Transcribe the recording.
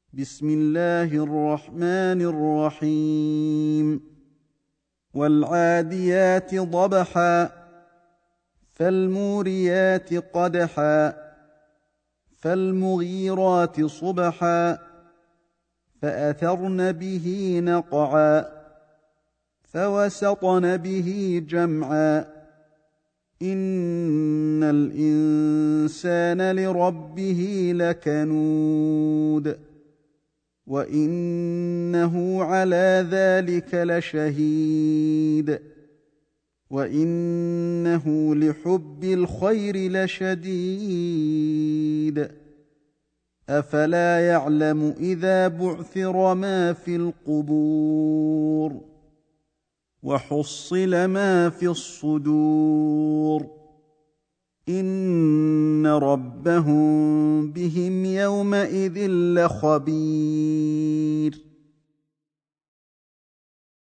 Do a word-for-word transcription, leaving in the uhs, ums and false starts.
بسم الله الرحمن الرحيم والعاديات ضبحا فالموريات قدحا فالمغيرات صبحا فأثرن به نقعا فوسطن به جمعا إن الإنسان لربه لكنود وإنه على ذلك لشهيد وإنه لحب الخير لشديد أفلا يعلم إذا بعثر ما في القبور وحصل ما في الصدور إن ربهم بهم يومئذ لخبير